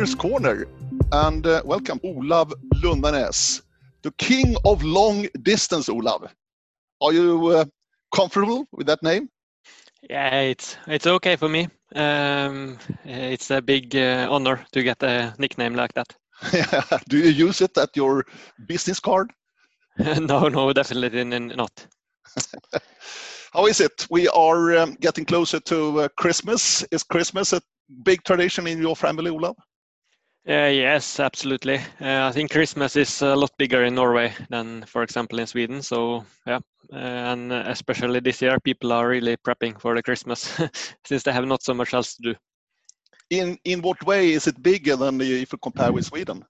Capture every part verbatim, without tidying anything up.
Riders Corner, and uh, welcome Olav Lundarnes, the king of long distance. Olav, are you uh, comfortable with that name? Yeah, it's it's okay for me. Um, it's a big uh, honor to get a nickname like that. Do you use it at your business card? no, no, definitely not. How is it? We are um, getting closer to uh, Christmas. Is Christmas a big tradition in your family, Olav? Uh, yes, absolutely. Uh, I think Christmas is a lot bigger in Norway than, for example, in Sweden. So, yeah, uh, and especially this year, people are really prepping for the Christmas since they have not so much else to do. In in what way is it bigger than the, if you compare with Sweden?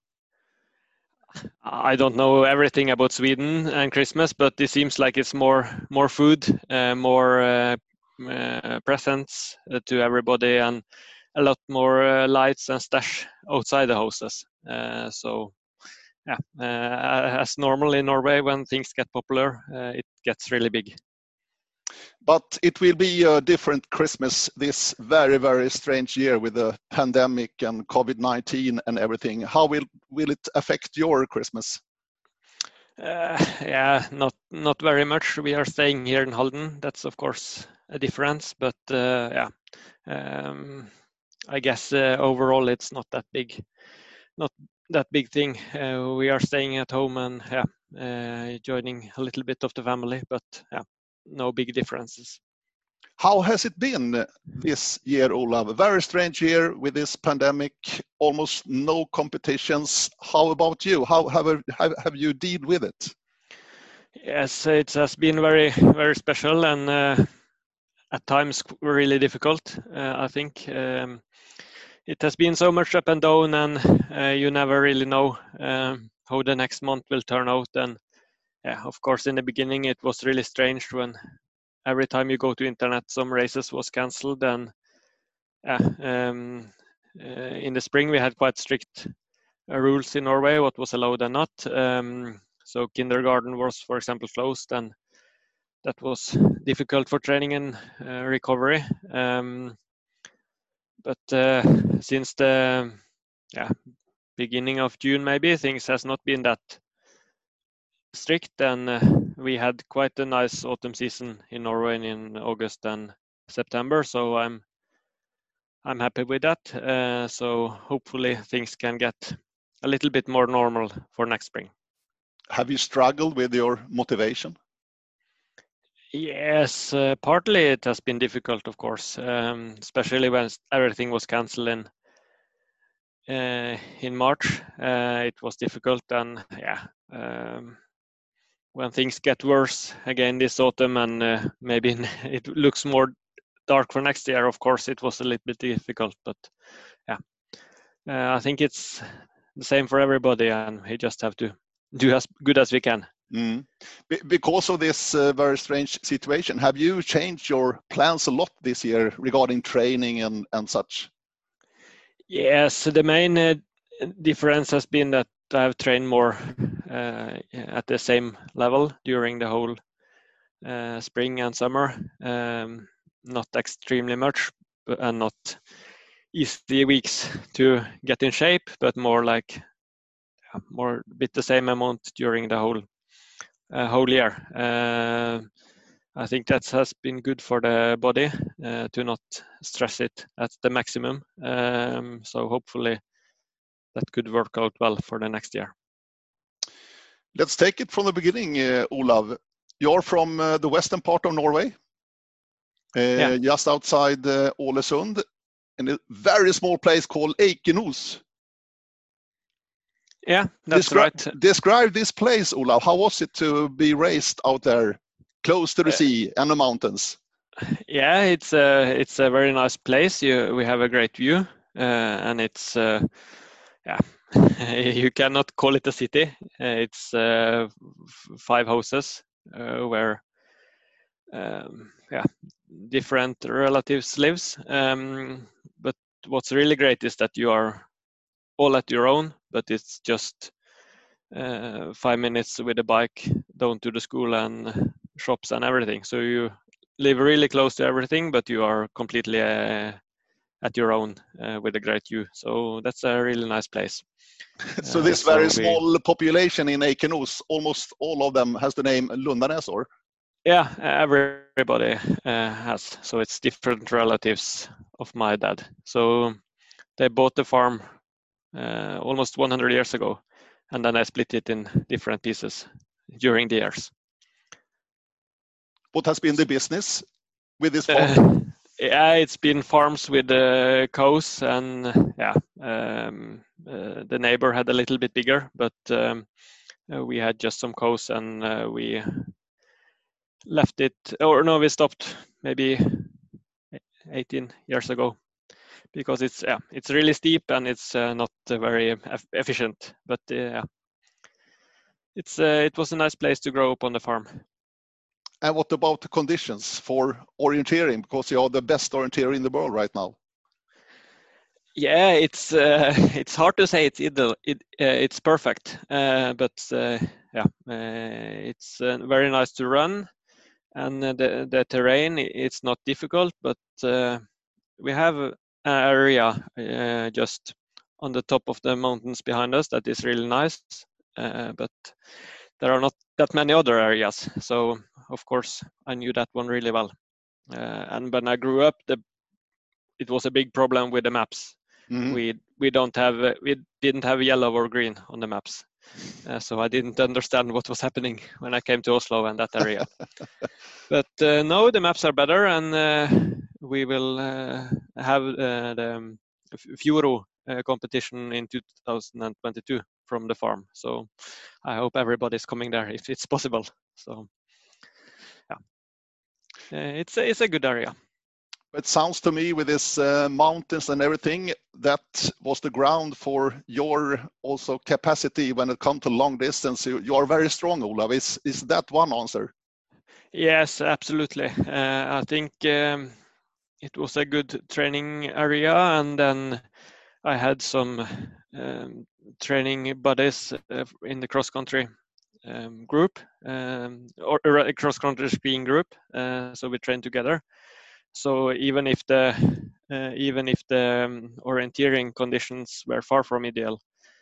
I don't know everything about Sweden and Christmas, but it seems like it's more more food, uh, more uh, uh, presents uh, to everybody, and a lot more uh, lights and stash outside the houses. Uh, so, yeah, uh, as normal in Norway, when things get popular, uh, it gets really big. But it will be a different Christmas this very, very strange year with the pandemic and COVID nineteen and everything. How will, will it affect your Christmas? Uh, yeah, not not very much. We are staying here in Halden. That's of course a difference, but uh, yeah, um, I guess uh, overall it's not that big, not that big thing. Uh, we are staying at home and yeah, uh, joining a little bit of the family, but yeah, no big differences. How has it been this year, Olav? A very strange year with this pandemic, almost no competitions. How about you? How have, have, have you dealt with it? Yes, it has been very, very special and uh, at times really difficult, uh, I think. Um, it has been so much up and down, and uh, you never really know um, how the next month will turn out. And yeah, of course, in the beginning, it was really strange when every time you go to internet, some races was cancelled. And yeah, um, uh, in the spring, we had quite strict uh, rules in Norway, what was allowed and not. Um, so kindergarten was, for example, closed, and that was difficult for training and uh, recovery. Um, but uh, since the yeah beginning of June, maybe things has not been that strict, and uh, we had quite a nice autumn season in Norway in August and September. So I'm I'm happy with that. Uh, so hopefully things can get a little bit more normal for next spring. Have you struggled with your motivation? Yes, uh, partly it has been difficult, of course, um, especially when everything was cancelled in uh, in March. Uh, it was difficult, and yeah, um, when things get worse again this autumn, and uh, maybe it looks more dark for next year, of course, it was a little bit difficult. But yeah, uh, I think it's the same for everybody, and we just have to do as good as we can. Mm. Be- because of this uh, very strange situation, have you changed your plans a lot this year regarding training and, and such? Yes, the main uh, difference has been that I've trained more uh, at the same level during the whole uh, spring and summer. Um, not extremely much, but, and not easy weeks to get in shape, but more like yeah, more bit the same amount during the whole uh, whole year. Uh, I think that has been good for the body uh, to not stress it at the maximum. Um, so hopefully that could work out well for the next year. Let's take it from the beginning, uh, Olav. You're from uh, the western part of Norway, uh, yeah. just outside uh, Ålesund, in a very small place called Eikenos. Yeah, that's Descri- right. Describe this place, Olav. How was it to be raised out there, close to the Uh, sea and the mountains? Yeah, it's a it's a very nice place. You we have a great view, uh, and it's uh, yeah. You cannot call it a city. Uh, it's uh, f- five houses uh, where um, yeah different relatives lives. Um, but what's really great is that you are all at your own, but it's just uh, five minutes with a bike down to the school and shops and everything. So you live really close to everything, but you are completely uh, at your own uh, with a great view. So that's a really nice place. So Uh, this so very we, small population in Eikenos, almost all of them has the name Lundanes, or? Yeah, everybody uh, has. So it's different relatives of my dad. So they bought the farm uh, almost one hundred years ago, and then I split it in different pieces during the years. What has been the business with this farm? Uh, yeah, it's been farms with uh, cows, and yeah, um, uh, the neighbor had a little bit bigger, but um, uh, we had just some cows, and uh, we left it, or no, we stopped maybe eighteen years ago, because it's yeah, it's really steep and it's uh, not uh, very efficient. But uh, yeah, it's uh, it was a nice place to grow up on the farm. And what about the conditions for orienteering? Because you are the best orienteer in the world right now. Yeah, it's uh, it's hard to say it's ideal. It uh, it's perfect, uh, but uh, yeah, uh, it's uh, very nice to run, and uh, the the terrain it's not difficult, but uh, we have an area uh, just on the top of the mountains behind us that is really nice, uh, but there are not that many other areas. So of course I knew that one really well, uh, and when I grew up, the it was a big problem with the maps. Mm-hmm. We we don't have uh, we didn't have yellow or green on the maps, uh, so I didn't understand what was happening when I came to Oslo and that area. But uh, now the maps are better, and uh, we will uh, have uh, the um, Fjoro uh, competition in two thousand twenty-two from the farm. So I hope everybody's coming there if it's possible. So yeah, uh, it's a, it's a good area. It sounds to me with these uh, mountains and everything, that was the ground for your also capacity when it comes to long distance. You, you are very strong, Olav. Is, is that one answer? Yes, absolutely. Uh, I think um, it was a good training area, and then I had some um, training buddies uh, in the cross-country um, group, um, or, or a cross-country skiing group. Uh, so we trained together. So even if the uh, even if the um, orienteering conditions were far from ideal,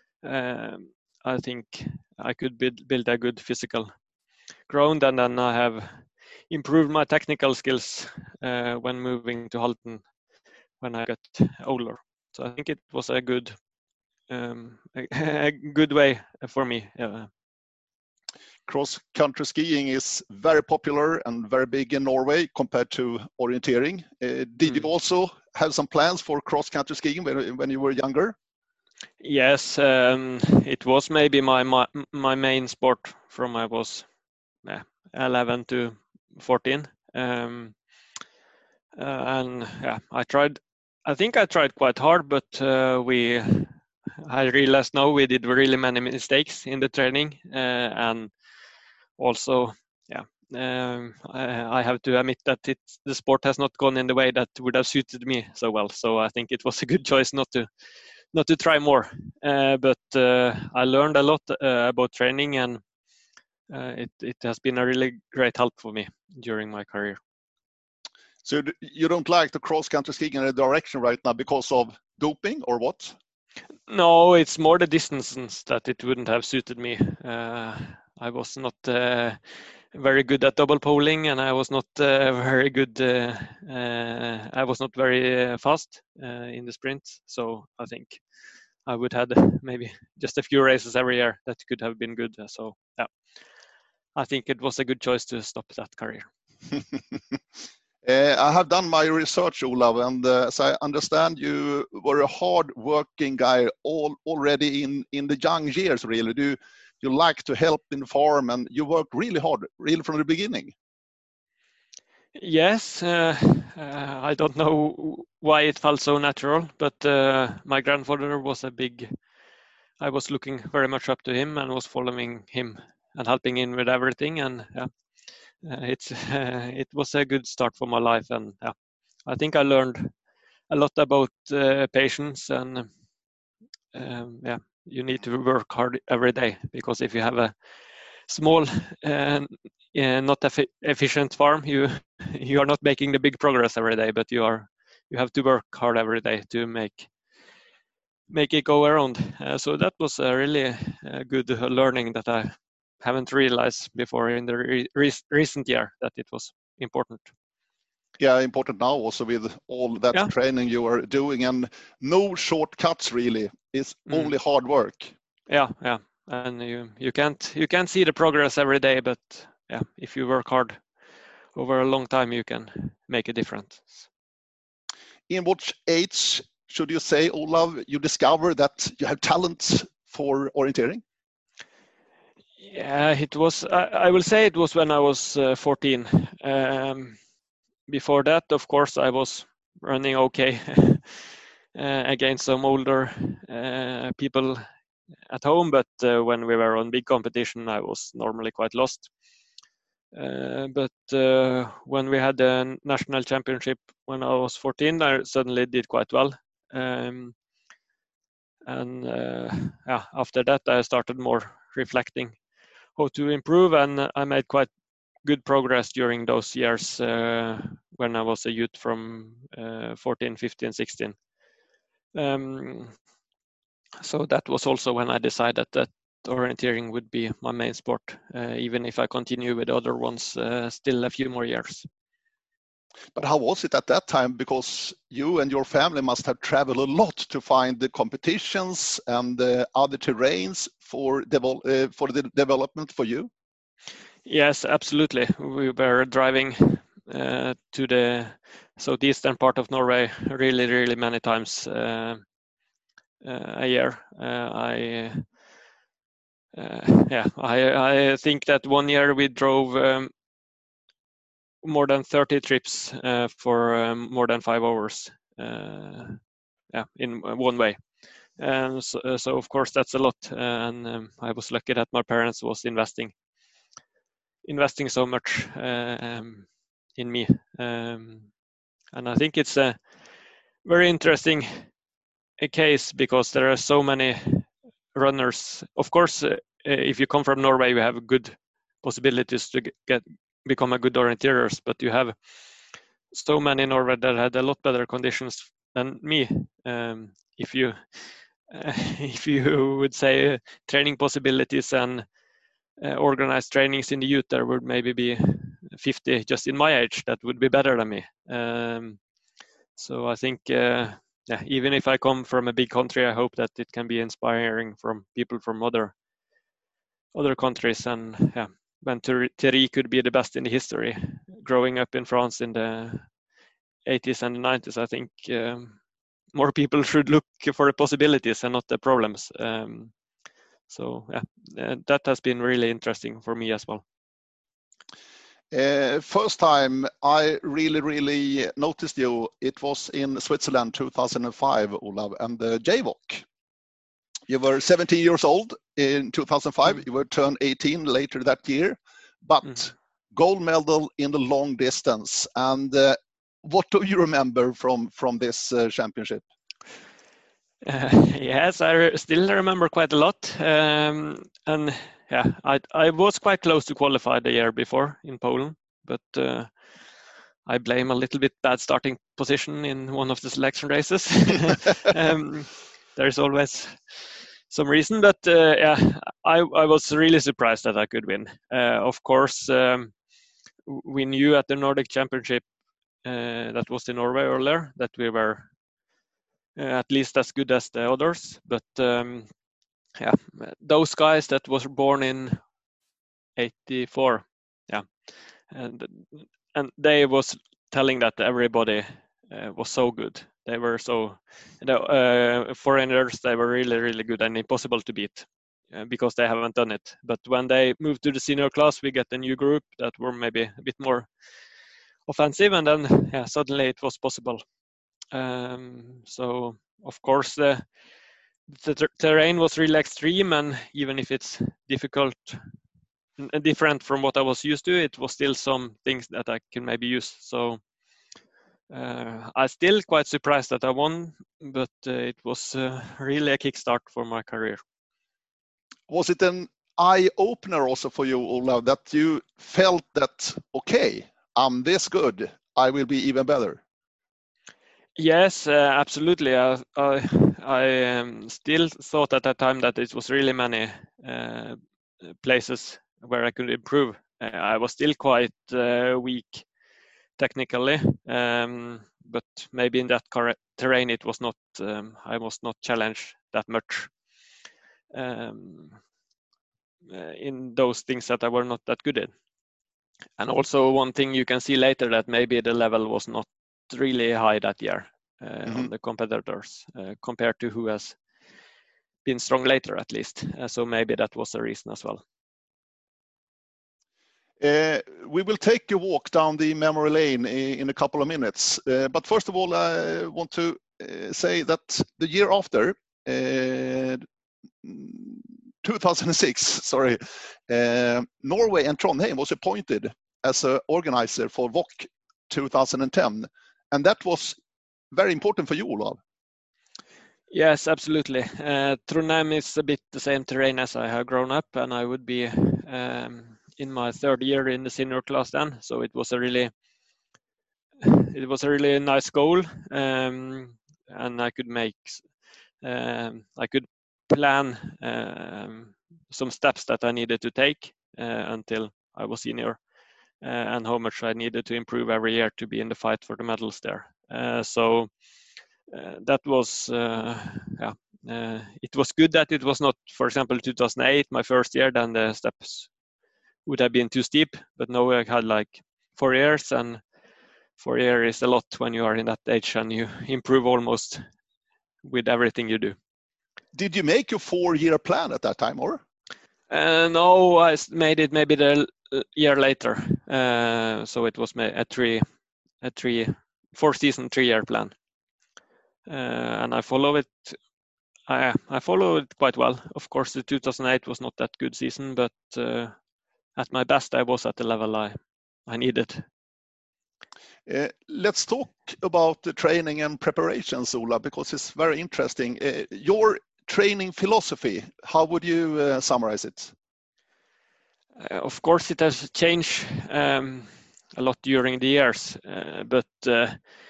um, I think I could build, build a good physical ground, and then I have improved my technical skills uh, when moving to Halden when I got older. So I think it was a good um, a, a good way for me. Uh, Cross-country skiing is very popular and very big in Norway compared to orienteering. Uh, did mm. you also have some plans for cross-country skiing when, when you were younger? Yes, um, it was maybe my, my my main sport from I was uh, eleven to fourteen, um, uh, and yeah, I tried. I think I tried quite hard, but uh, we. I realized now we did really many mistakes in the training, uh, and also, yeah, um, I, I have to admit that it, the sport has not gone in the way that would have suited me so well. So I think it was a good choice not to not to try more. Uh, but uh, I learned a lot uh, about training, and uh, it it has been a really great help for me during my career. So you don't like the cross-country skiing in a direction right now because of doping, or what? No, it's more the distances that it wouldn't have suited me. Uh, I was not uh, very good at double poling, and I was not uh, very good. Uh, uh, I was not very uh, fast uh, in the sprint. So I think I would have maybe just a few races every year that could have been good. So yeah, I think it was a good choice to stop that career. Uh, I have done my research, Olav, and uh, as I understand, you were a hard-working guy all, already in, in the young years, really. Do you, you like to help in the farm, and you worked really hard, really from the beginning? Yes, uh, uh, I don't know why it felt so natural, but uh, my grandfather was a big, I was looking very much up to him and was following him and helping him with everything, and yeah. Uh, it's uh, it was a good start for my life, and yeah, I think I learned a lot about uh, patience, and um, yeah, you need to work hard every day, because if you have a small and uh, not eff- efficient farm, you you are not making the big progress every day, but you are you have to work hard every day to make make it go around. Uh, so that was a really uh, good learning that I haven't realized before in the re- re- recent year that it was important. Yeah, important now also with all that Yeah. training you are doing, and no shortcuts really. It's Mm. only hard work. Yeah, yeah, and you you can't you can't see the progress every day, but yeah, if you work hard over a long time, you can make a difference. In what age should you say, Olav, you discover that you have talent for orienteering? Yeah, it was. I, I will say it was when I was uh, fourteen. Um, before that, of course, I was running okay uh, against some older uh, people at home, but uh, when we were on big competition, I was normally quite lost. Uh, but uh, when we had the national championship when I was fourteen, I suddenly did quite well. Um, and uh, yeah, after that, I started more reflecting how to improve, and I made quite good progress during those years uh, when I was a youth from uh, fourteen, fifteen, sixteen. Um, so that was also when I decided that orienteering would be my main sport, uh, even if I continue with other ones uh, still a few more years. But how was it at that time? Because you and your family must have traveled a lot to find the competitions and the other terrains for, devel- uh, for the development for you. Yes, absolutely. We were driving uh, to the southeastern part of Norway really, really many times uh, uh, a year. Uh, I uh, yeah, I I think that one year we drove um, more than thirty trips uh, for um, more than five hours. Uh, yeah, in one way. And so, uh, so of course that's a lot. Uh, and um, I was lucky that my parents was investing investing so much uh, um, in me. Um, and I think it's a very interesting a case because there are so many runners. Of course, uh, if you come from Norway, you have good possibilities to get become a good orienteers, but you have so many in Norway that had a lot better conditions than me. Um, if you uh, if you would say uh, training possibilities and uh, organized trainings in the youth, there would maybe be fifty just in my age that would be better than me. Um, so I think, uh, yeah, even if I come from a big country, I hope that it can be inspiring from people from other other countries. And yeah, when Thierry could be the best in the history, growing up in France in the eighties and the nineties, I think um, more people should look for the possibilities and not the problems. Um, so yeah, that has been really interesting for me as well. Uh, first time I really, really noticed you, it was in Switzerland two thousand five, Olav, and the J V O C. You were seventeen years old in two thousand five, mm. You were turned eighteen later that year, but mm. gold medal in the long distance. And uh, what do you remember from, from this uh, championship? Uh, yes, I re- still remember quite a lot. Um, and yeah, I I was quite close to qualify the year before in Poland, but uh, I blame a little bit bad starting position in one of the selection races. um, there's always some reason, but uh, yeah, I I was really surprised that I could win. Uh, of course, um, we knew at the Nordic Championship uh, that was in Norway earlier that we were uh, at least as good as the others, but um, yeah, those guys that was born in eighty-four, yeah, and and they was telling that everybody uh, was so good. They were so, the uh, foreigners, they were really, really good and impossible to beat uh, because they haven't done it. But when they moved to the senior class, we get a new group that were maybe a bit more offensive, and then yeah, suddenly it was possible. Um, so of course the the ter- terrain was really extreme, and even if it's difficult and different from what I was used to, it was still some things that I can maybe use. So uh, I'm still quite surprised that I won, but uh, it was uh, really a kickstart for my career. Was it an eye-opener also for you, Olav, that you felt that, okay, I'm this good, I will be even better? Yes, uh, absolutely. I I, I um, still thought at that time that it was really many uh, places where I could improve. Uh, I was still quite uh, weak technically, um, but maybe in that terrain it was not. Um, I was not challenged that much um, uh, in those things that I were not that good in. And also one thing you can see later that maybe the level was not really high that year uh, mm-hmm. on the competitors uh, compared to who has been strong later at least. Uh, so maybe that was a reason as well. Uh, we will take a walk down the memory lane in, in a couple of minutes. Uh, but first of all, I want to uh, say that the year after, uh, two thousand six, sorry, uh, Norway and Trondheim was appointed as an organizer for V O C two thousand ten. And that was very important for you, Olav. Yes, absolutely. Uh, Trondheim is a bit the same terrain as I have grown up, and I would be um, in my third year in the senior class then. So it was a really, it was a really nice goal, um, and I could make, um, I could plan um, some steps that I needed to take uh, until I was senior, uh, and how much I needed to improve every year to be in the fight for the medals there. Uh, so. Uh, that was uh, yeah uh, it was good that it was not, for example, two thousand eight, my first year, then the steps would have been too steep, but now I had like four years, and four years is a lot when you are in that age and you improve almost with everything you do. Did you make your four-year plan at that time, or? Uh, no, I made it maybe the year later, uh, so it was a three a three four season three year plan. Uh, and I follow it. I I follow it quite well. Of course, the two thousand eight was not that good season, but uh, at my best, I was at the level I I needed. Uh, let's talk about the training and preparations, Ola, because it's very interesting. Uh, your training philosophy, how would you uh, summarize it? Uh, of course, it has changed um, a lot during the years, uh, but uh,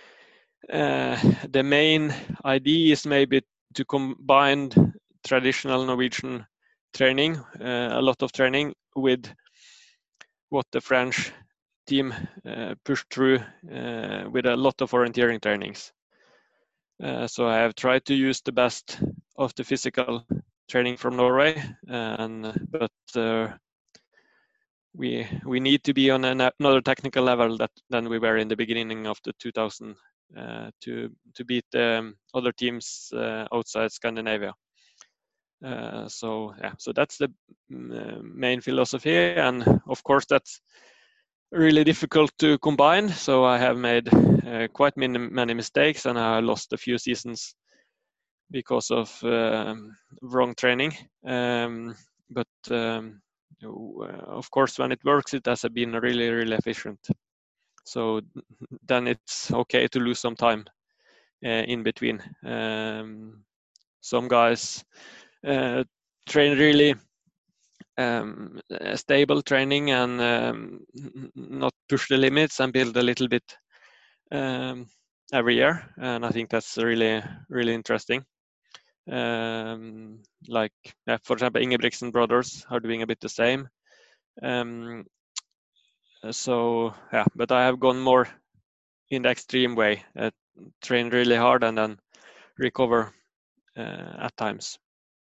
uh, the main idea is maybe to combine traditional Norwegian training, uh, a lot of training, with what the French team uh, pushed through uh, with a lot of orienteering trainings. Uh, so I have tried to use the best of the physical training from Norway, and but uh, we we need to be on an, another technical level that than we were in the beginning of the two thousand uh, to to beat um, other teams uh, outside Scandinavia. Uh, so yeah, so that's the uh, main philosophy, and of course that's really difficult to combine. So I have made uh, quite many, many mistakes, and I lost a few seasons because of um, wrong training. Um, but um, of course, when it works, it has been really, really efficient. So then it's okay to lose some time uh, in between. Um, some guys uh, train really um, stable training and um, not push the limits and build a little bit um, every year, and I think that's really really interesting. Um, like yeah, for example, Ingebrigtsen brothers are doing a bit the same. Um, so yeah, but I have gone more in the extreme way, uh, train really hard and then recover uh, at times.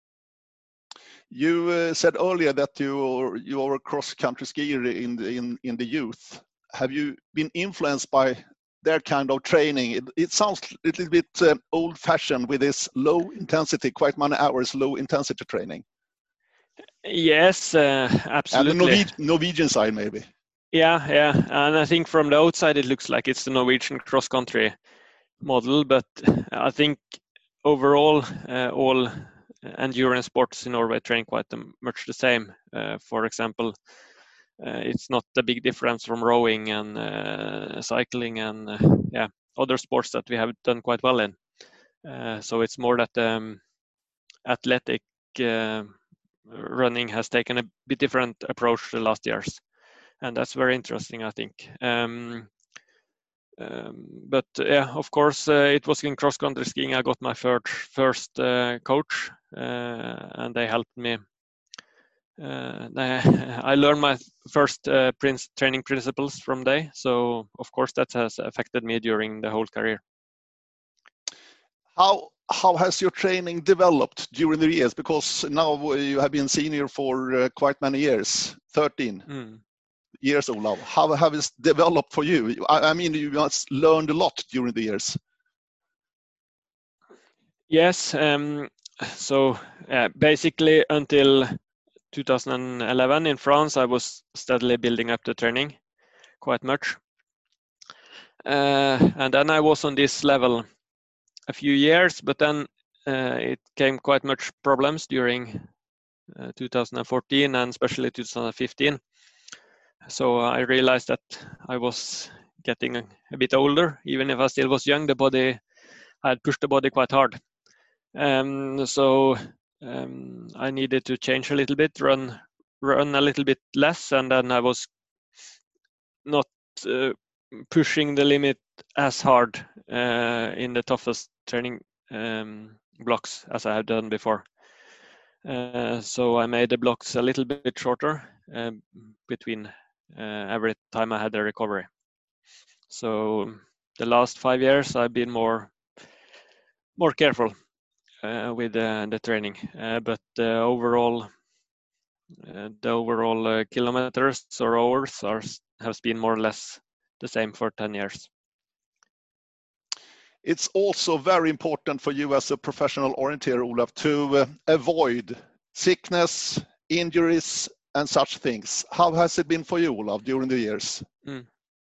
You uh, said earlier that you you are a cross-country skier in the, in in the youth. Have you been influenced by their kind of training? It, it sounds a little bit uh, old-fashioned with this low intensity, quite many hours low intensity training. Yes, uh, absolutely. And the Norwegian, Norwegian side, maybe. Yeah, yeah, and I think from the outside it looks like it's the Norwegian cross-country model, but I think overall uh, all endurance sports in Norway train quite much the same. Uh, for example, uh, it's not a big difference from rowing and uh, cycling and uh, yeah, other sports that we have done quite well in. Uh, so it's more that um, athletic uh, running has taken a bit different approach the last years, and that's very interesting, I think. Um, um, but yeah, of course, uh, it was in cross-country skiing. I got my first first uh, coach, uh, and they helped me. Uh, I learned my first uh, prince training principles from them. So of course that has affected me during the whole career. How how has your training developed during the years? Because now you have been senior for uh, quite many years, thirteen mm. years, Olav. How have it developed for you? I, I mean, you must learned a lot during the years. Yes. Um, so uh, basically until two thousand eleven in France, I was steadily building up the training quite much. Uh, and then I was on this level a few years, but then uh, it came quite much problems during uh, two thousand fourteen and especially two thousand fifteen. So I realized that I was getting a, a bit older. Even if I still was young, the body, I had pushed the body quite hard. Um, so um, I needed to change a little bit, run run a little bit less, and then I was not uh, pushing the limit as hard uh, in the toughest training um, blocks as I had done before. Uh, so I made the blocks a little bit shorter uh, between uh, every time I had a recovery. So the last five years I've been more more careful uh, with uh, the training, uh, but uh, overall uh, the overall uh, kilometers or hours are has been more or less the same for ten years. It's also very important for you as a professional orienteer, Olav, to uh, avoid sickness, injuries, and such things. How has it been for you, Olav, during the years? Mm.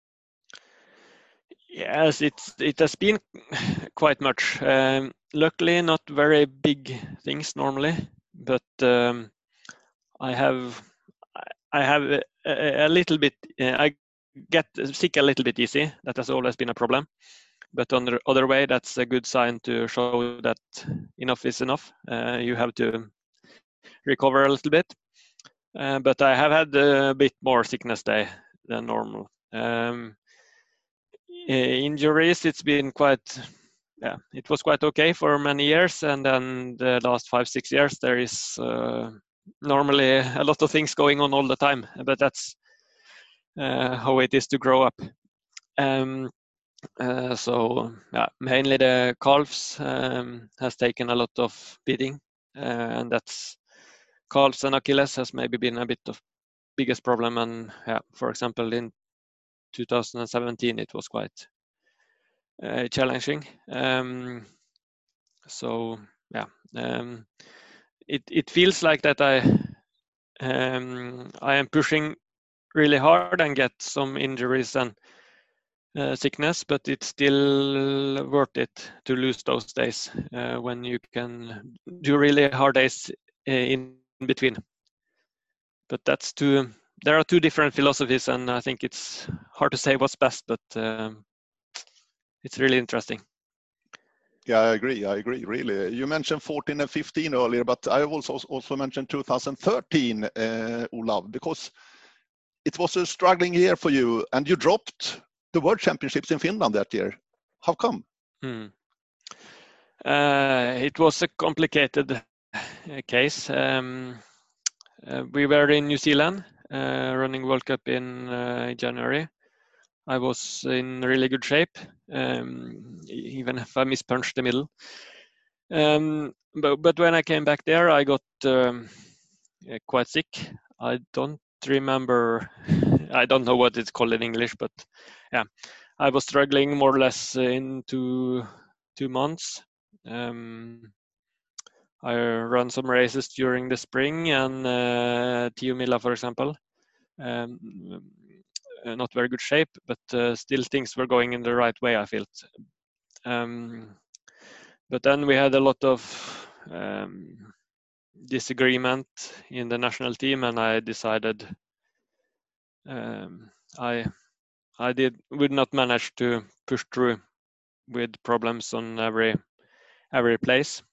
Yes, it's it has been quite much. Um, luckily, not very big things normally, but um, I have I have a, a, a little bit. Uh, I get sick a little bit easy. That has always been a problem. But on the other way, that's a good sign to show that enough is enough. Uh, you have to recover a little bit. Uh, but I have had a bit more sickness day than normal. Um, injuries, it's been quite, yeah, it was quite okay for many years. And then the last five, six years, there is uh, normally a lot of things going on all the time. But that's uh, how it is to grow up. Um, Uh, so yeah, mainly the calves um, has taken a lot of beating, uh, and that's calves and Achilles has maybe been a bit of biggest problem. And yeah, for example, in two thousand seventeen, it was quite uh, challenging. Um, so yeah, um, it it feels like that I um, I am pushing really hard and get some injuries and Uh, sickness, but it's still worth it to lose those days uh, when you can do really hard days uh, in between. But that's two. There are two different philosophies, and I think it's hard to say what's best, but um, it's really interesting. Yeah, I agree. I agree. Really, you mentioned fourteen and fifteen earlier, but I also also mentioned two thousand thirteen, uh, Olav, because it was a struggling year for you, and you dropped the World Championships in Finland that year. How come? Hmm. Uh, it was a complicated uh, case. Um, uh, we were in New Zealand uh, running World Cup in uh, January. I was in really good shape, um, even if I mispunched the middle. Um, but, but when I came back there, I got um, quite sick. I don't remember, I don't know what it's called in English, but yeah, I was struggling more or less in two, two months. Um, I ran some races during the spring and uh, Tiomila, for example. Um, uh, not very good shape, but uh, still things were going in the right way, I felt. Um, but then we had a lot of um, disagreement in the national team, and I decided um, I I did would not manage to push through with problems on every every place.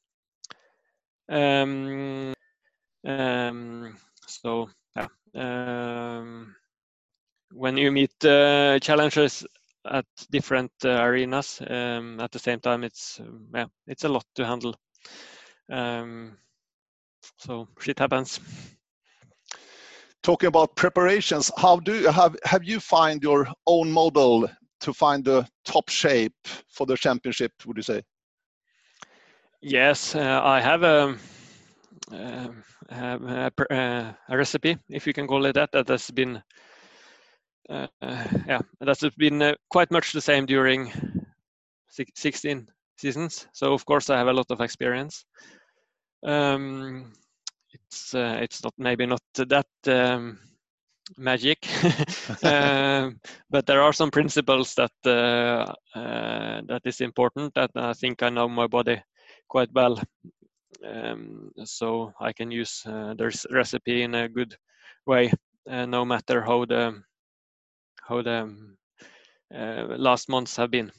Um, um, so yeah, um, when you meet uh, challenges at different uh, arenas um, at the same time. It's um, yeah, it's a lot to handle. Um, so shit happens. Talking about preparations, how do you have have you find your own model to find the top shape for the championship, would you say? Yes, uh, I have a, uh, a, a, a recipe, if you can call it that, that has been uh, uh, yeah, that's been uh, quite much the same during sixteen seasons. So of course I have a lot of experience. Um, it's uh, it's not maybe not that um, magic, uh, but there are some principles that uh, uh, that is important. That I think I know my body quite well, um, so I can use uh, the recipe in a good way, uh, no matter how the how the uh, last months have been.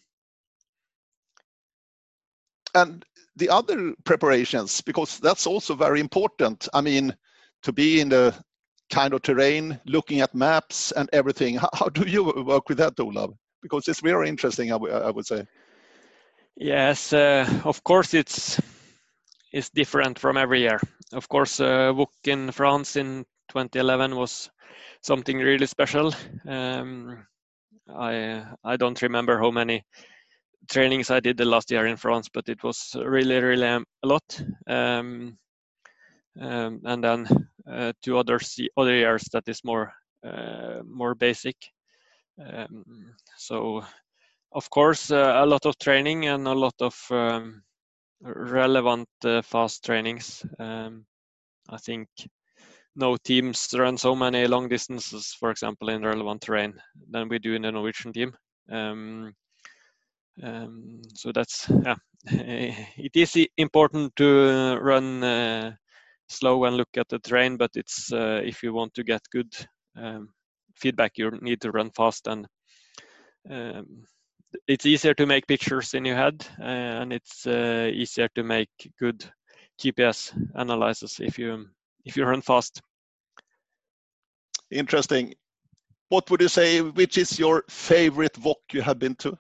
And the other preparations, because that's also very important. I mean, to be in the kind of terrain, looking at maps and everything. How, how do you work with that, Olav? Because it's very interesting, I, I would say. Yes, uh, of course it's it's different from every year. Of course, uh, W O C in France in twenty eleven was something really special. Um, I I don't remember how many trainings I did the last year in France, but it was really really a lot. Um, um, and then uh, two other other years that is more uh, more basic. Um, so of course uh, a lot of training and a lot of um, relevant uh, fast trainings. Um, I think no teams run so many long distances, for example, in relevant terrain than we do in the Norwegian team. Um, um, so that's yeah. It is important to run uh, slow and look at the terrain, but it's uh, if you want to get good um, feedback, you need to run fast, and um, it's easier to make pictures in your head, uh, and it's uh, easier to make good G P S analysis if you if you run fast. Interesting. What would you say, which is your favorite V O C you have been to?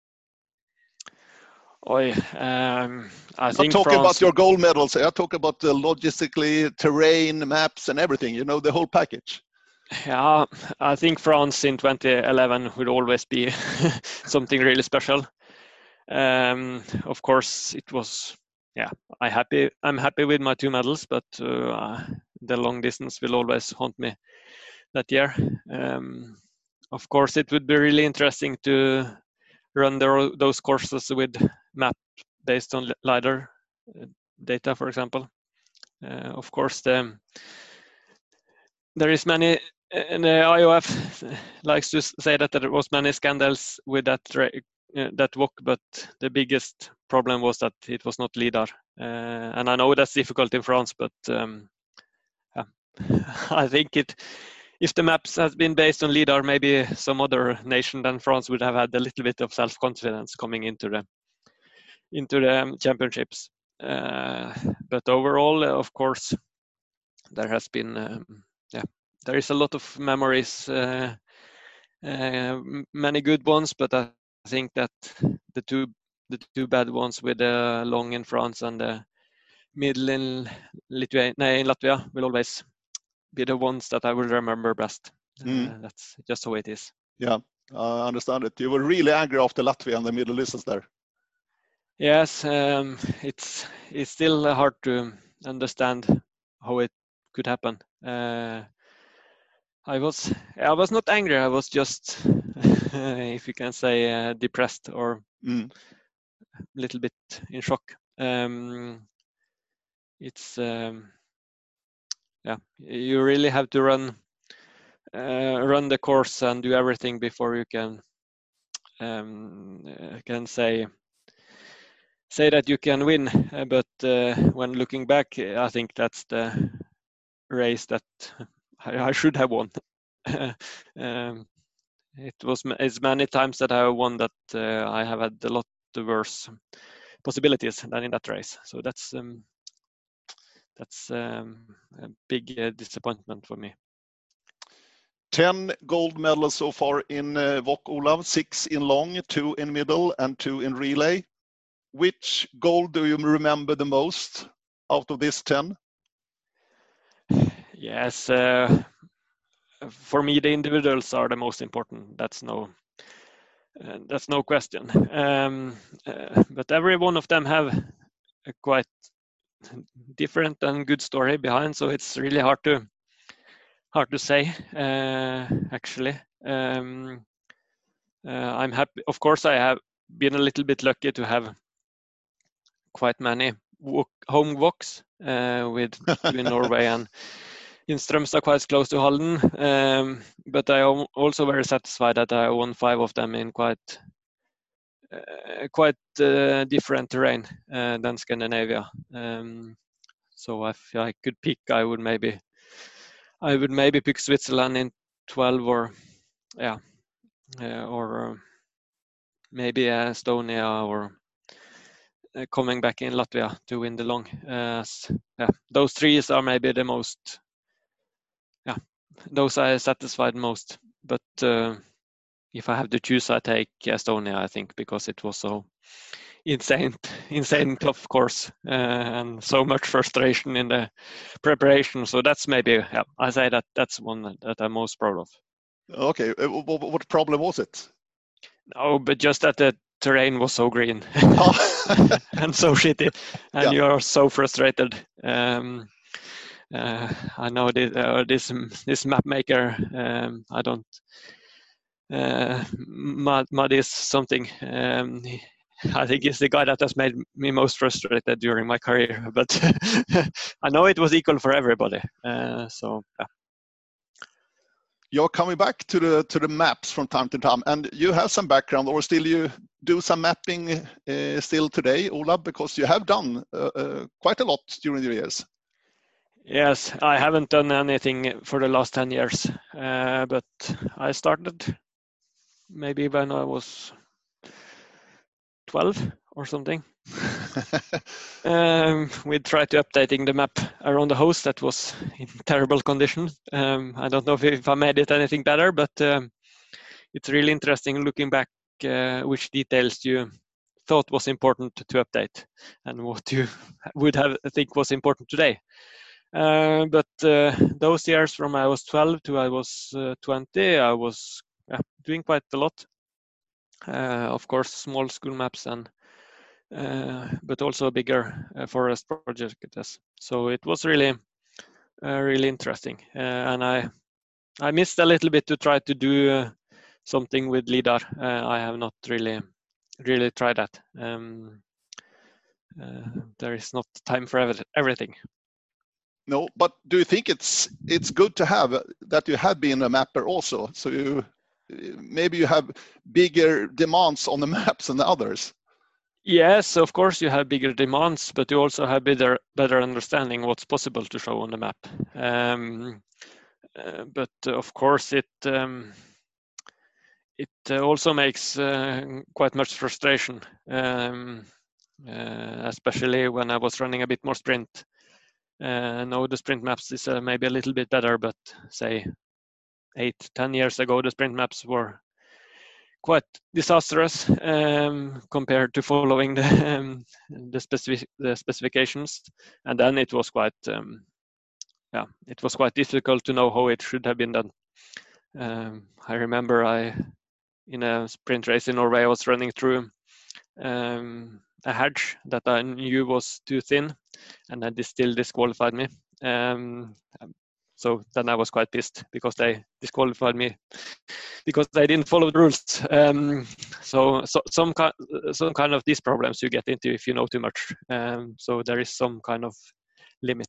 Oi, um, I Not think talking France, about your gold medals. I talk about the logistically, terrain, maps, and everything. You know, the whole package. Yeah, I think France in twenty eleven would always be something really special. Um, of course, it was. Yeah, I happy. I'm happy with my two medals, but uh, the long distance will always haunt me that year. Um, of course, it would be really interesting to run the, those courses with map based on LiDAR data, for example. Uh, of course, the, there is many, and the I O F likes to say that there was many scandals with that uh, that W O C, but the biggest problem was that it was not LiDAR. Uh, and I know that's difficult in France, but um, yeah. I think it. If the maps has been based on LiDAR, maybe some other nation than France would have had a little bit of self-confidence coming into the into the championships. Uh, but overall, of course, there has been um, yeah, there is a lot of memories, uh, uh, many good ones, but I think that the two the two bad ones with the long in France and the middle in Lithuania, no, in Latvia will always be the ones that I will remember best. Mm. Uh, that's just how it is. Yeah, I understand it. You were really angry after Latvia and the middle distance there. Yes, um, it's it's still hard to understand how it could happen. Uh, I was I was not angry. I was just, if you can say, uh, depressed or mm. a little bit in shock. Um, it's um, yeah, you really have to run uh, run the course and do everything before you can um, can say say that you can win. But uh, when looking back, I think that's the race that I, I should have won. um, it was it's many times that I have won that uh, I have had a lot worse possibilities than in that race. So that's um, that's um, a big uh, disappointment for me. ten gold medals so far in uh, V O C, Olav, six in long, two in middle, and two in relay. Which gold do you remember the most out of this ten? Yes, uh, for me the individuals are the most important. That's no, uh, that's no question. Um, uh, but every one of them have a quite different and good story behind, so it's really hard to hard to say. Uh, actually, um, uh, I'm happy. Of course, I have been a little bit lucky to have quite many walk, home walks uh, with two in Norway and in Strømstad, quite close to Halden. Um, but I am also very satisfied that I won five of them in quite uh, quite uh, different terrain uh, than Scandinavia. Um, so if I could pick, I would maybe I would maybe pick Switzerland in twelve, or yeah, uh, or uh, maybe Estonia, or uh, coming back in Latvia to win the long. Uh, yeah, those three are maybe the most. Yeah, those I satisfied most. But uh, if I have to choose, I take Estonia. I think because it was so insane, insane tough course uh, and so much frustration in the preparation. So that's maybe yeah, I say that that's one that I'm most proud of. Okay, what problem was it? Oh, but just that the terrain was so green and so shitty, and yeah. You're so frustrated. Um, uh, I know this, uh, this this map maker. Um, I don't. Uh, Mud, Mud is something. Um, he, I think he's the guy that has made me most frustrated during my career. But I know it was equal for everybody. Uh, so yeah. You're coming back to the to the maps from time to time, and you have some background, or still you do some mapping uh, still today, Olav, because you have done uh, uh, quite a lot during the years. Yes, I haven't done anything for the last ten years, uh, but I started maybe when I was twelve or something. um, we tried to updating the map around the house that was in terrible condition. Um, I don't know if, if I made it anything better, but um, it's really interesting looking back uh, which details you thought was important to update and what you would have think was important today. Uh, but uh, those years from I was twelve to I was uh, twenty, I was uh, doing quite a lot. Uh, of course, small school maps and uh, but also a bigger uh, forest project. So it was really, uh, really interesting, uh, and I, I missed a little bit to try to do uh, something with LiDAR. Uh, I have not really, really tried that. Um, uh, there is not time for everything. No, but do you think it's it's good to have that you have been a mapper also? So you maybe you have bigger demands on the maps than the others. Yes, of course you have bigger demands, but you also have better better understanding what's possible to show on the map. Um, uh, but uh, of course it um, it uh, also makes uh, quite much frustration, um, uh, especially when I was running a bit more sprint. Uh, now the sprint maps is uh, maybe a little bit better, but say eight, ten years ago, the sprint maps were quite disastrous um, compared to following the um, the, specific, the specifications, and then it was quite um, yeah, it was quite difficult to know how it should have been done. Um, I remember I in a sprint race in Norway, I was running through um, a hedge that I knew was too thin, and then they still disqualified me. Um, so then I was quite pissed because they disqualified me because they didn't follow the rules. Um, so, so some kind, some kind of these problems you get into if you know too much. Um, so there is some kind of limit.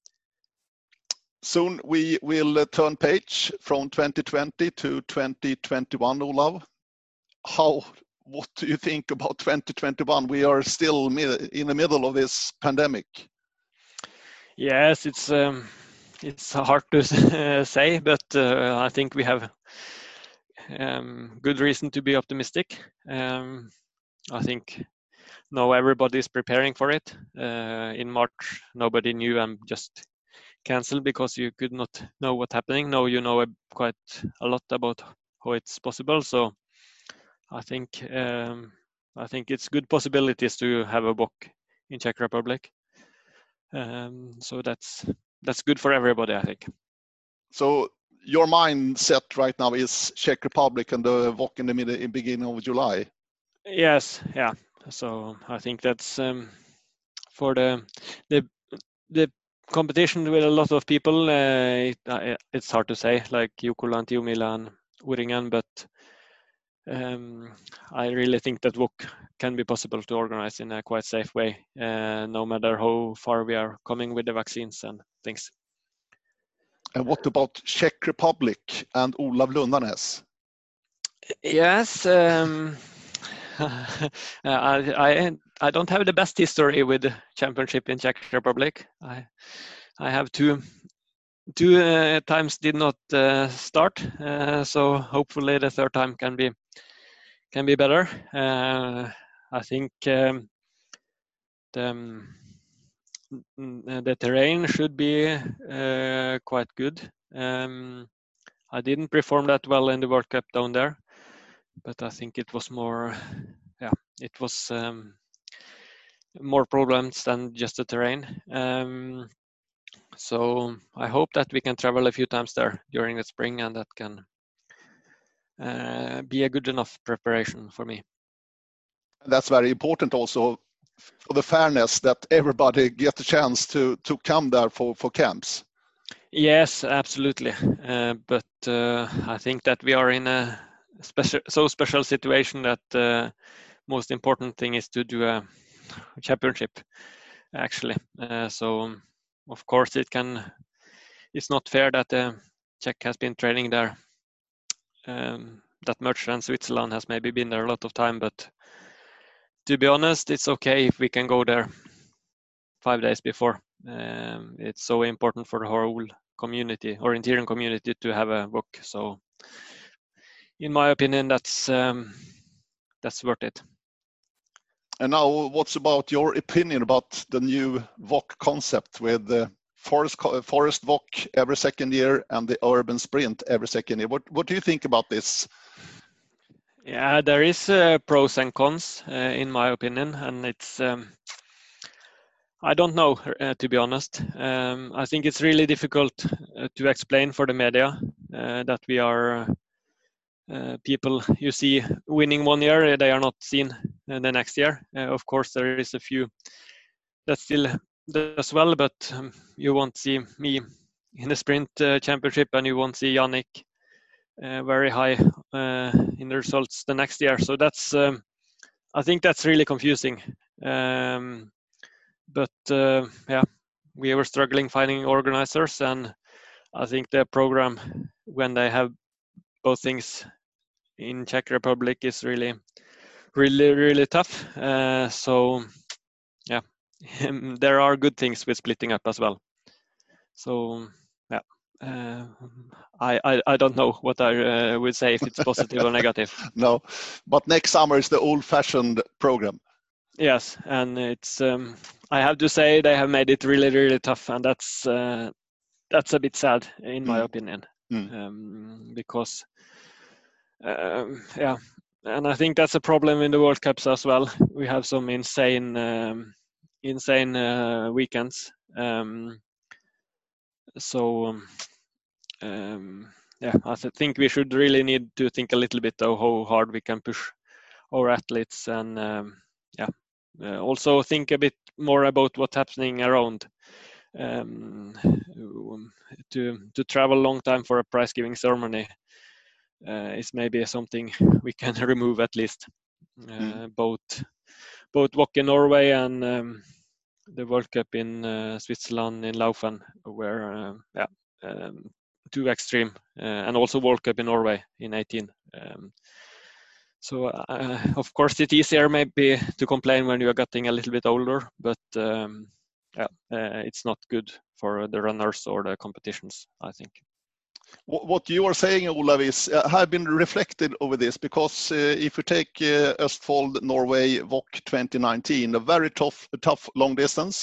Soon we will turn page from twenty twenty to twenty twenty-one, Olav. How? What do you think about twenty twenty-one? We are still in the middle of this pandemic. Yes, it's um, it's hard to uh, say, but uh, I think we have um, good reason to be optimistic. Um, I think now everybody is preparing for it. Uh, in March, nobody knew. I'm just cancelled because you could not know what's happening. Now you know a, quite a lot about how it's possible. So I think um, I think it's good possibilities to have a W O C in Czech Republic. Um, so that's that's good for everybody, I think. So your mindset right now is Czech Republic and the V O C in the middle, in beginning of July. Yes, yeah. So I think that's um, for the the the competition with a lot of people. Uh, it, uh, it's hard to say, like Jukkola, Tiomila, and Uringen, but um, I really think that V O C can be possible to organize in a quite safe way, uh, no matter how far we are coming with the vaccines and things. And what about Czech Republic and Olav Lundarnes? Yes, um, I, I I don't have the best history with the championship in Czech Republic. I I have two two uh, times did not uh, start, uh, so hopefully the third time can be can be better. Uh, I think um, the um, the terrain should be uh, quite good. Um, I didn't perform that well in the World Cup down there, but I think it was more, yeah, it was um, more problems than just the terrain. Um, so I hope that we can travel a few times there during the spring, and that can uh, be a good enough preparation for me. That's very important also for the fairness that everybody gets a chance to to come there for for camps. Yes, absolutely. Uh, but uh, I think that we are in a special, so special situation that the uh, most important thing is to do a championship, actually. Uh, so of course it can. It's not fair that the Czech has been training there um, that much, and Switzerland has maybe been there a lot of time. But to be honest, it's okay if we can go there five days before. Um, it's so important for the whole community, orienteering community, to have a V O C. So, in my opinion, that's um, that's worth it. And now, what's about your opinion about the new V O C concept with the forest forest V O C every second year and the urban sprint every second year? What what do you think about this? Yeah, there is uh, pros and cons uh, in my opinion, and it's. Um, I don't know, uh, to be honest. Um, I think it's really difficult uh, to explain for the media uh, that we are uh, people you see winning one year, they are not seen uh, the next year. Uh, of course, there is a few that still does well, but um, you won't see me in the sprint uh, championship, and you won't see Yannick uh, very high uh, in the results the next year. So that's, um, I think that's really confusing. Um, But uh, yeah, we were struggling finding organizers, and I think the program, when they have both things in Czech Republic, is really, really, really tough. Uh, so yeah, there are good things with splitting up as well. So yeah, uh, I, I I don't know what I uh, would say, if it's positive or negative. No, but next summer is the old-fashioned program. Yes, and it's um, I have to say they have made it really, really tough, and that's uh, that's a bit sad in my Mm. opinion, Mm. um, because um, yeah, and I think that's a problem in the World Cups as well. We have some insane, um, insane uh, weekends. Um, so um, um, yeah, I th- think we should really need to think a little bit of how hard we can push our athletes, and um, yeah. Uh, also think a bit more about what's happening around. Um, to to travel a long time for a prize giving ceremony uh, is maybe something we can remove at least. Uh, mm. Both both W O C in Norway and um, the World Cup in uh, Switzerland in Laufen were uh, yeah um, too extreme, uh, and also World Cup in Norway in eighteen. Um, So uh, of course it's easier maybe to complain when you are getting a little bit older, but um, yeah, uh, it's not good for the runners or the competitions, I think. What you are saying, Olav, is uh, have been reflected over this, because uh, if you take uh, Østfold Norway V O C twenty nineteen, a very tough, tough long distance,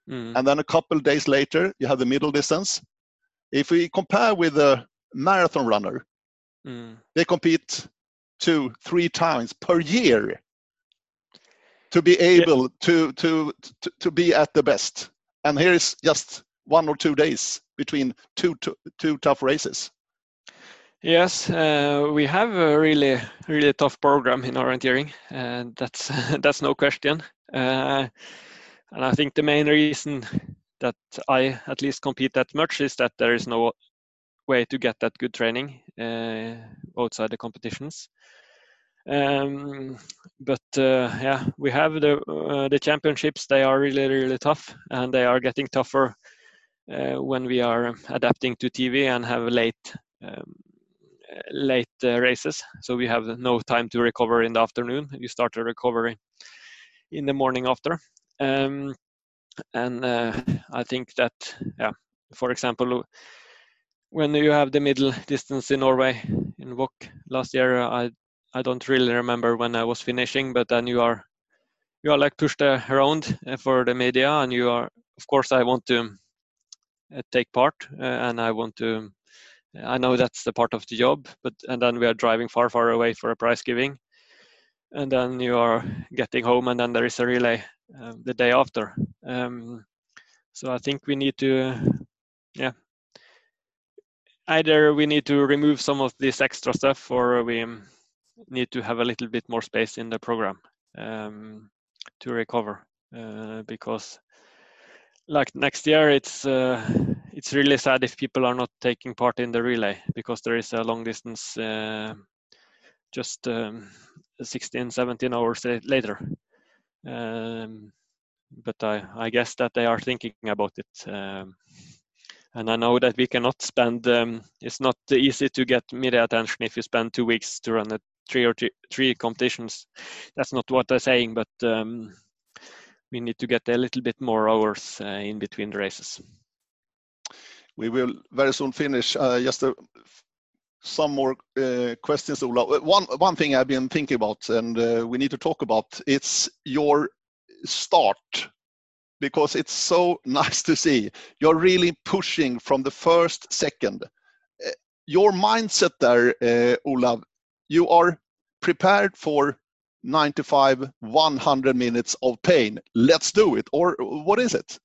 Mm. And then a couple of days later, you have the middle distance. If we compare with a marathon runner, Mm. they compete two, three times per year to be able yeah. to, to, to, to be at the best. And here is just one or two days between two, two, two tough races. Yes, uh, we have a really, really tough program in orienteering, and that's that's no question. Uh, and I think the main reason that I at least compete that much is that there is no way to get that good training uh, outside the competitions. Um, but uh, yeah, we have the uh, the championships. They are really, really tough, and they are getting tougher uh, when we are adapting to T V and have late. Um, late uh, races, so we have no time to recover in the afternoon. You start the recovery in the morning after, um, and uh, I think that, yeah, for example, when you have the middle distance in Norway in W O C last year, I I don't really remember when I was finishing, but then you are you are like pushed around for the media, and you are, of course, I want to uh, take part, uh, and I want to. I know that's the part of the job, but and then we are driving far, far away for a prize giving, and then you are getting home, and then there is a relay uh, the day after. Um, so I think we need to, uh, yeah, either we need to remove some of this extra stuff, or we need to have a little bit more space in the program um, to recover, uh, because like next year, it's uh, it's really sad if people are not taking part in the relay, because there is a long distance uh, just um, sixteen, seventeen hours later. Um, but I, I guess that they are thinking about it. Um, and I know that we cannot spend, um, it's not easy to get media attention if you spend two weeks to run a three or three, three competitions. That's not what I'm saying, but um, we need to get a little bit more hours uh, in between the races. We will very soon finish. Uh, just a, some more uh, questions, Ola. One one thing I've been thinking about, and uh, we need to talk about, it's your start, because it's so nice to see you're really pushing from the first second. Uh, your mindset there, uh, Olav, you are prepared for ninety-five, one hundred minutes of pain. Let's do it. Or what is it?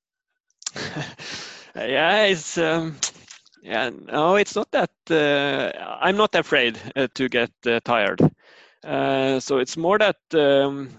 Yeah, it's um, yeah, no, it's not that. Uh, I'm not afraid uh, to get uh, tired. Uh, so it's more that um,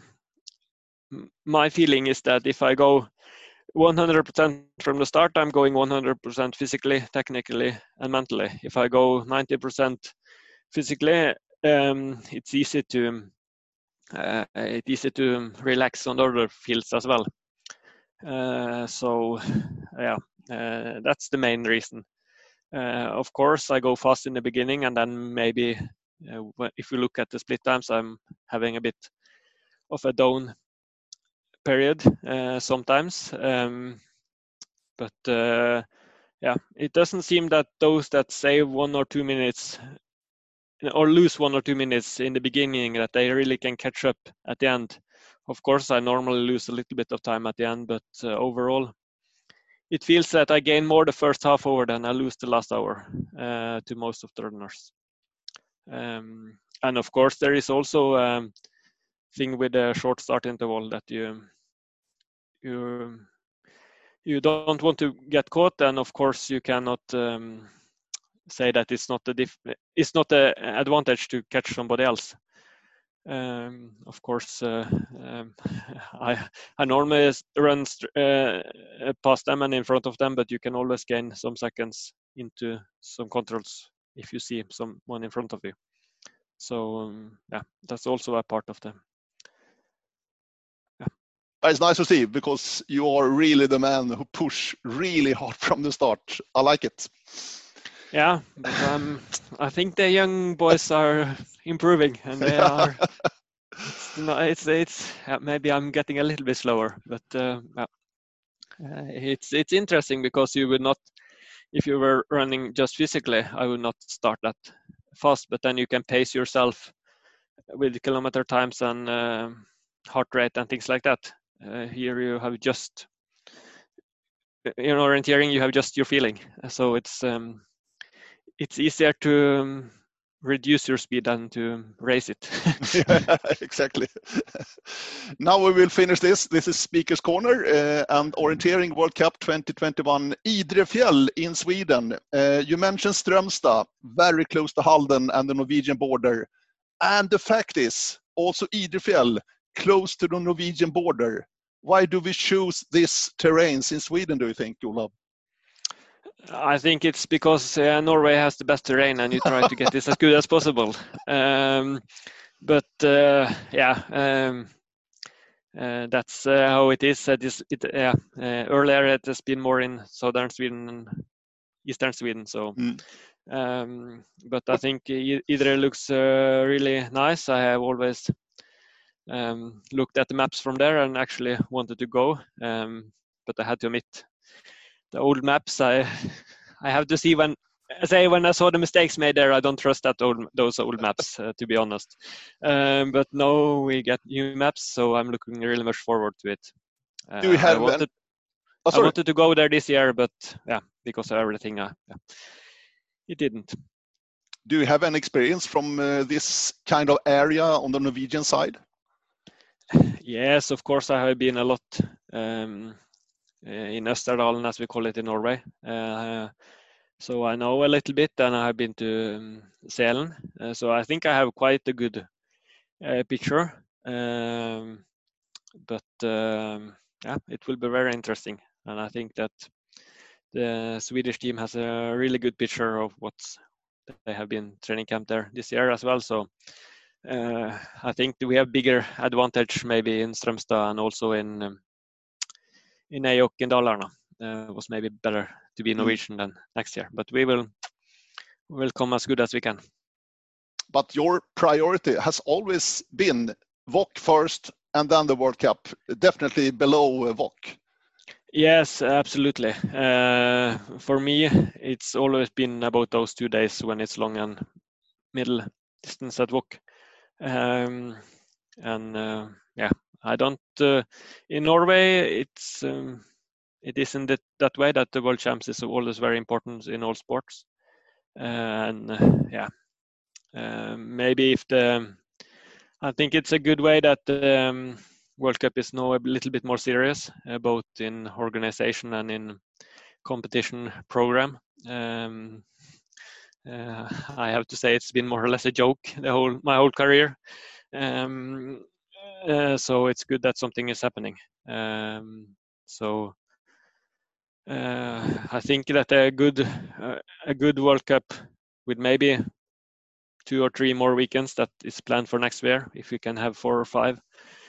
my feeling is that if I go one hundred percent from the start, I'm going one hundred percent physically, technically, and mentally. If I go ninety percent physically, um, it's easy to uh, it's easy to relax on other fields as well. Uh, so, yeah, uh, that's the main reason. Uh, of course, I go fast in the beginning, and then maybe uh, if you look at the split times, I'm having a bit of a down period uh, sometimes. Um, but uh, yeah, it doesn't seem that those that save one or two minutes or lose one or two minutes in the beginning, that they really can catch up at the end. Of course, I normally lose a little bit of time at the end, but uh, overall, it feels that I gain more the first half hour than I lose the last hour uh, to most of the runners. Um, and of course, there is also a um, thing with the short start interval that you you you don't want to get caught, and of course, you cannot um, say that it's not a diff- it's not an advantage to catch somebody else. Um, of course, uh, um, I I normally run uh, past them and in front of them, but you can always gain some seconds into some controls if you see someone in front of you. So um, yeah, that's also a part of them. Yeah. It's nice to see, because you are really the man who push really hard from the start. I like it. Yeah, but um, I think the young boys are improving, and they are. It's not, it's it's maybe I'm getting a little bit slower, but uh, uh, it's it's interesting, because you would not, if you were running just physically, I would not start that fast, but then you can pace yourself with kilometer times and uh, heart rate and things like that. Uh, here you have just in orienteering you have just your feeling, so it's um, it's easier to um, reduce your speed than to raise it. Yeah, exactly. Now we will finish this. This is Speaker's Corner uh, and Orienteering World Cup twenty twenty-one Idrefjäll in Sweden. Uh, you mentioned Strömstad, very close to Halden and the Norwegian border. And the fact is, also Idrefjäll, close to the Norwegian border. Why do we choose this terrains in Sweden, do you think, Olav? I think it's because uh, Norway has the best terrain and you try to get this as good as possible. Um, but uh, yeah, um, uh, that's uh, how it is. Uh, this, it, uh, uh, earlier it has been more in southern Sweden and eastern Sweden. So, mm. um, but I think Idre looks uh, really nice. I have always um, looked at the maps from there and actually wanted to go, um, but I had to admit, the old maps, I I have to see when I say when I saw the mistakes made there, I don't trust that old those old maps uh, to be honest. Um, but now we get new maps, so I'm looking really much forward to it. Uh, Do we have? I wanted, an... oh, I wanted to go there this year, but yeah, because of everything, uh, yeah, it didn't. Do you have any experience from uh, this kind of area on the Norwegian side? Yes, of course, I have been a lot. Um, in Østerdalen, as we call it in Norway. Uh, so I know a little bit, and I have been to um, Sälen. Uh, so I think I have quite a good uh, picture. Um, but um, yeah, it will be very interesting. And I think that the Swedish team has a really good picture of what they have been training camp there this year as well. So uh, I think we have bigger advantage maybe in Strömstad and also in um, in Øyok in Dalarna. Uh, was maybe better to be Norwegian mm. than next year, but we will we will come as good as we can. But your priority has always been V O C first and then the World Cup, definitely below V O C. Yes, absolutely. Uh, for me, it's always been about those two days when it's long and middle distance at V O C. Um, and uh, yeah, I don't. Uh, in Norway, it's um, it isn't that, that way that the World Champs is always very important in all sports. Uh, and uh, yeah, uh, maybe if the, I think it's a good way that the um, World Cup is now a little bit more serious, uh, both in organization and in competition program. Um, uh, I have to say it's been more or less a joke the whole my whole career. Um, uh, so it's good that something is happening. Um, so uh, I think that a good uh, a good World Cup with maybe two or three more weekends that is planned for next year, if we can have four or five,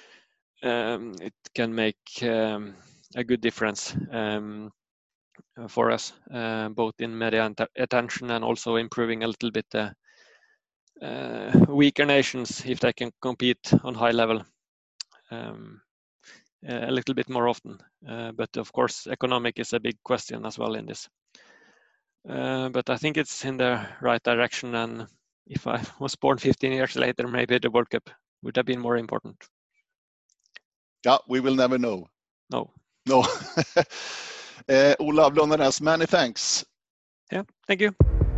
um, it can make um, a good difference um, for us, uh, both in media attention and also improving a little bit the uh, weaker nations, if they can compete on high level um, a little bit more often. Uh, but of course, economic is a big question as well in this. Uh, but I think it's in the right direction, and if I was born fifteen years later, maybe the World Cup would have been more important. Yeah, we will never know. No. No. uh, Olav Lundenäs, many thanks. Yeah, thank you.